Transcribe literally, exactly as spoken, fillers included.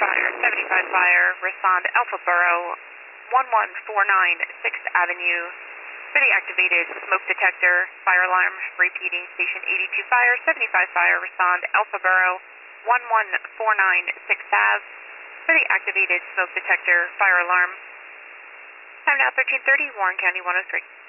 Fire, seventy-five Fire, respond Alpha Borough, one one four nine sixth Avenue, for the activated smoke detector, fire alarm, repeating station eighty-two Fire, seventy-five Fire, respond Alpha Borough, one one four nine sixth Ave, for the activated smoke detector, fire alarm. Time now thirteen thirty, Warren County one oh three.